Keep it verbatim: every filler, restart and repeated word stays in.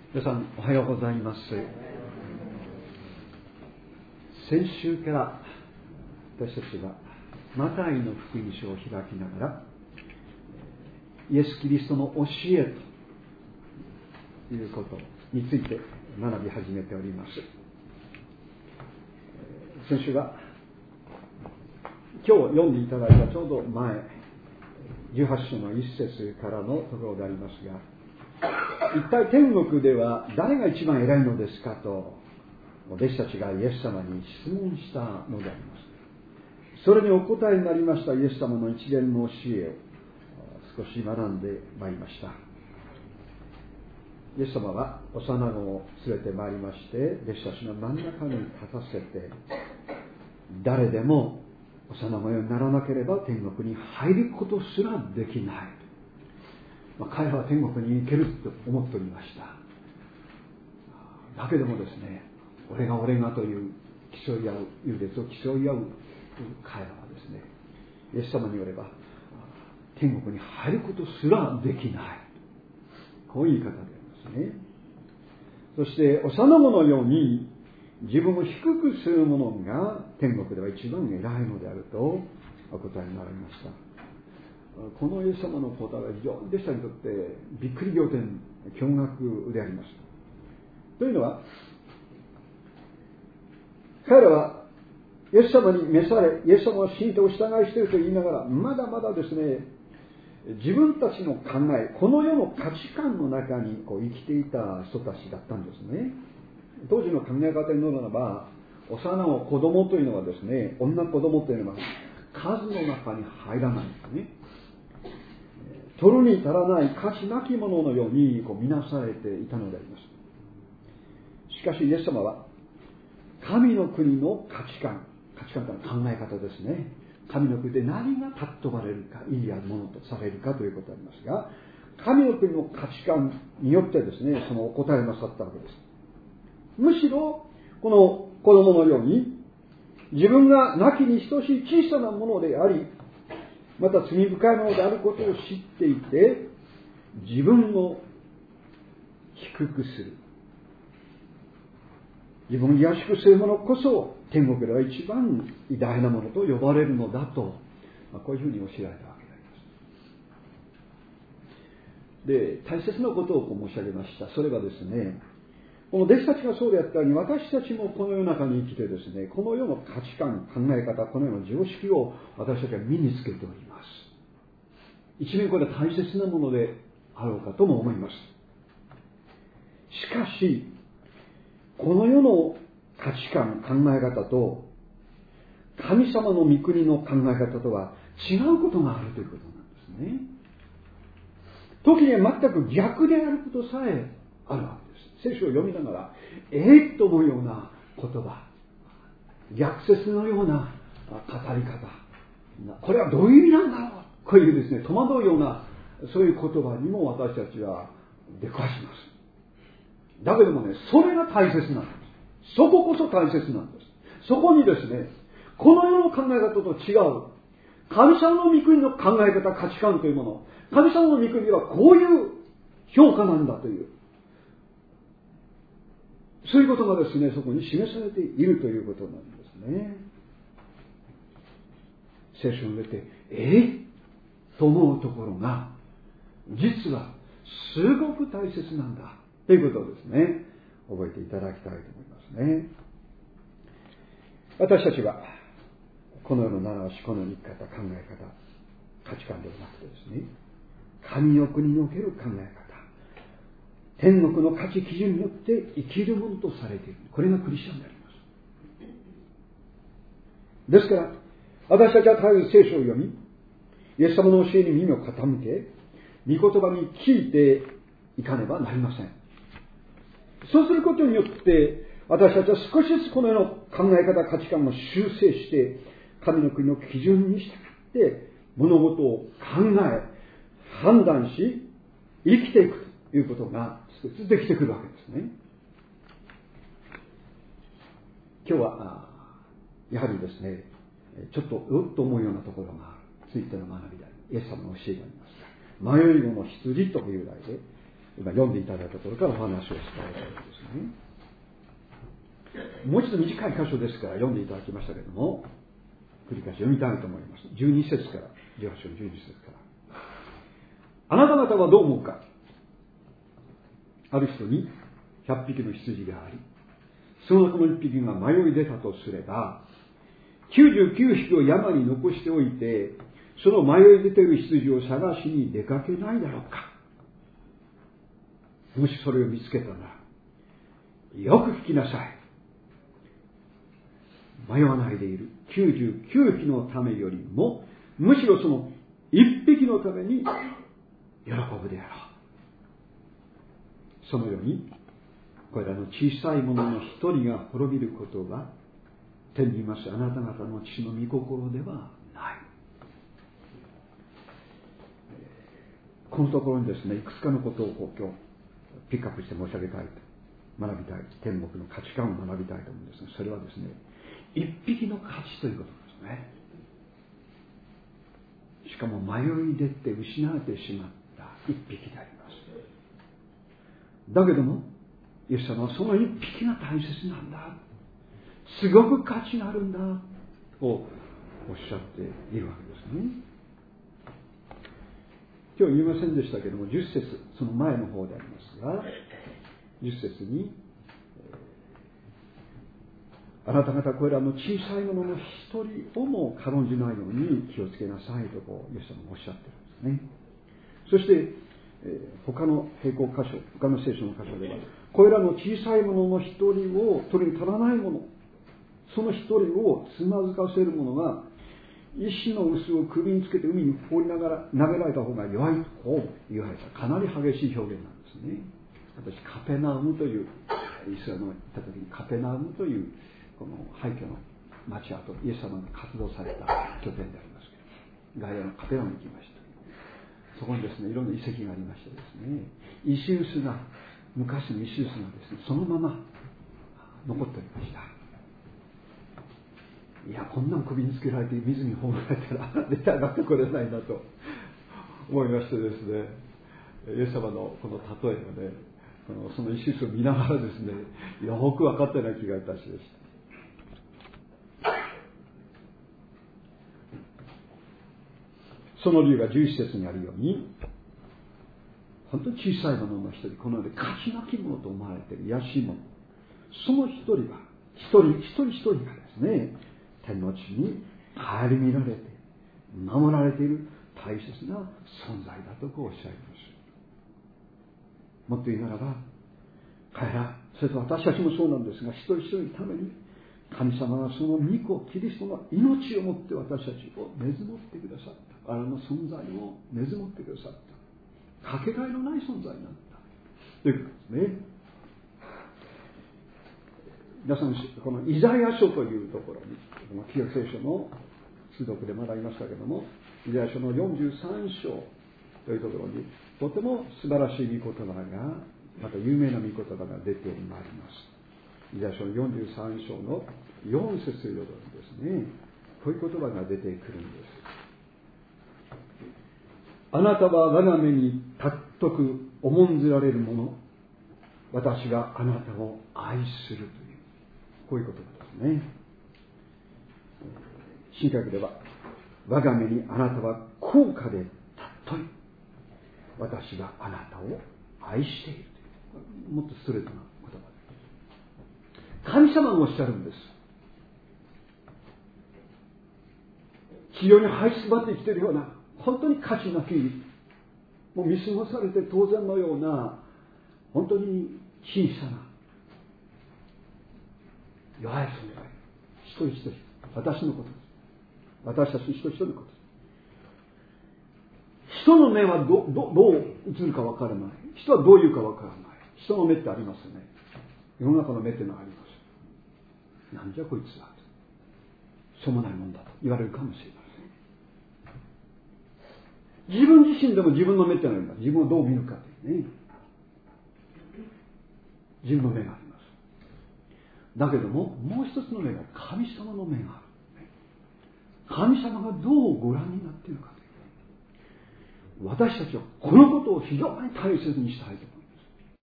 皆さんおはようございます。先週から私たちはマタイの福音書を開きながらイエス・キリストの教えということについて学び始めております。先週は今日読んでいただいたちょうど前じゅうはち章の一節からのところでありますが、一体天国では誰が一番偉いのですかと弟子たちがイエス様に質問したのであります。それにお答えになりましたイエス様の一連の教えを少し学んでまいりました。イエス様は幼子を連れてまいりまして、弟子たちの真ん中に立たせて、誰でも幼子にならなければ天国に入ることすらできない、まあ、彼らは天国に行けると思っておりました。だけどもですね、俺が俺がという競い合う優劣を競い合う彼らはですね、イエス様によれば天国に入ることすらできない、こういう言い方でありますね。そして幼子のように自分を低くする者が天国では一番偉いのであるとお答えになられました。このイエス様の答えは非常に弟子たちにとってびっくり仰天、驚愕でありました。というのは、彼らはイエス様に召され、イエス様を信じてお従いしていると言いながら、まだまだですね、自分たちの考え、この世の価値観の中にこう生きていた人たちだったんですね。当時の考え方によるならば、幼子、子供というのはですね、女子供というのは数の中に入らないんですね。取るに足らない価値なきもののようにこう見なされていたのであります。しかしイエス様は神の国の価値観、価値観というのは考え方ですね。神の国で何が尊ばれるか、意義あるものとされるかということでありますが、神の国の価値観によってですね、そのお答えなさったわけです。むしろこの子供のように自分が亡きに等しい小さなものであり、また罪深いものであることを知っていて、自分を低くする、自分を卑しくするものこそ天国では一番偉大なものと呼ばれるのだと、まあ、こういうふうに教えられたわけであります。で、大切なことを申し上げました。それはですね、この弟子たちがそうであったように、私たちもこの世の中に生きてですね、この世の価値観、考え方、この世の常識を私たちは身につけております。一面これは大切なものであろうかとも思います。しかし、この世の価値観、考え方と神様の御国の考え方とは違うことがあるということなんですね。時には全く逆であることさえあるわけです。聖書を読みながら、えー、と思うような言葉、逆説のような語り方、これはどういう意味なんだろう、こういうですね、戸惑うようなそういう言葉にも私たちは出くわします。だけどもね、それが大切なんです。そここそ大切なんです。そこにですね、この世の考え方と違う神様の御国の考え方、価値観というもの、神様の御国ではこういう評価なんだという、そういうことがですね、そこに示されているということなんですね。聖書を見て、えー、と思うところが、実はすごく大切なんだということをですね、覚えていただきたいと思いますね。私たちは、この世の習わし、この生き方、考え方、価値観ではなくてですね、神の国における考え方、天国の価値基準によって生きるものとされている。これがクリスチャンであります。ですから、私たちは絶えず聖書を読み、イエス様の教えに耳を傾け、御言葉に聞いていかねばなりません。そうすることによって、私たちは少しずつこの世の考え方、価値観を修正して、神の国の基準に従って物事を考え、判断し、生きていくということが少しずつできてくるわけですね。今日はやはりですね、ちょっとうっと思うようなところがついての学びであり、イエス様の教えがありますが、迷い子の羊という題で今読んでいただいたところからお話をしたいとですね。もう一度短い箇所ですから読んでいただきましたけれども、繰り返し読みたいと思います。じゅうに節からじゅうはち章のじゅうに節から。あなた方はどう思うか。ある人にひゃっぴきの羊があり、その中のいっぴきが迷い出たとすれば、きゅうじゅうきゅうひきを山に残しておいて、その迷い出ている羊を探しに出かけないだろうか。もしそれを見つけたなら、よく聞きなさい。迷わないでいるきゅうじゅうきゅうひきのためよりも、むしろそのいっぴきのために喜ぶであろう。そのように、これらの小さいものの一人が滅びることは、天にいますあなた方の父の御心ではない。このところにですね、いくつかのことをこう今日ピックアップして申し上げたいと、学びたい、天国の価値観を学びたいと思うんですが、それはですね、一匹の価値ということですね。しかも迷い出て失われてしまった一匹であります。だけども、イエス様はその一匹が大切なんだ、すごく価値があるんだとおっしゃっているわけですね。今日言いませんでしたけども、じゅっ節、その前の方でありますが、じゅっ節に、あなた方これらの小さいものの一人をも軽んじないように気をつけなさいとこうイエス様がおっしゃってるんですね。そして、えー、他の並行箇所、他の聖書の箇所では、これらの小さいものの一人を取るに足らないもの、その一人をつまずかせる者が石の臼を首につけて海に放りながら投げられた方が弱いとこう言われた、かなり激しい表現なんですね。私カペナウムというイスラエルの行った時にカペナウムというこの廃墟の町跡、イエス様が活動された拠点でありますけど、外野のカペナウムに行きました。そこにですね、いろんな遺跡がありましてですね、石臼が、昔の石臼がですね、そのまま残っておりました。いや、こんなん首につけられて水に放られたら出て上がってこれないなと思いましてですね、イエス様のこの例えがね、その石臼を見ながらですね、よく分かったような気がいたしました。その理由がじゅういち節にあるように、本当に小さいものの一人、このように価値なきものと思われている卑しいもの、その一人は一人一人一人がですね、天の地に顧みられて守られている大切な存在だとこうおっしゃいます。もっと言うならば、彼ら、それと私たちもそうなんですが、一人一人のために神様がその御子キリストの命をもって私たちを根積もってくださった、あらの存在を根積もってくださった、かけがえのない存在になったということですね。皆さん、このイザヤ書というところに、この旧約聖書の通読で学びましたけれども、イザヤ書のよんじゅうさん章というところに、とても素晴らしい御言葉が、また有名な御言葉が出てまいります。イザヤ書のよんじゅうさん章のよん節というところにですね、こういう言葉が出てくるんです。あなたは我が目に尊く重んずられるもの、私があなたを愛するという、こういう言葉ですね。新約では、我が目にあなたは高価で尊い、私があなたを愛しているという、もっとストレートな言葉です。神様がおっしゃるんです。地上に這いつばって生きているような、本当に価値なき、もう見過ごされて当然のような、本当に小さな弱い存在、一人一人、私のことです。私たち一人一人のことです。人の目は ど, ど, どう映るかわからない。人はどういうかわからない。人の目ってありますよね。世の中の目ってのがあります。なんじゃこいつはと、しょうもないもんだと言われるかもしれません。自分自身でも自分の目ってのがあります。自分をどう見るかというね、自分の目があります。だけども、もう一つの目が神様の目がある。神様がどうご覧になっているかという。私たちはこのことを非常に大切にしたいと思います。